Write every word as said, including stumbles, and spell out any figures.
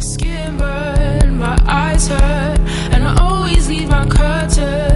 Skin burn, my eyes hurt, and I always leave my curtain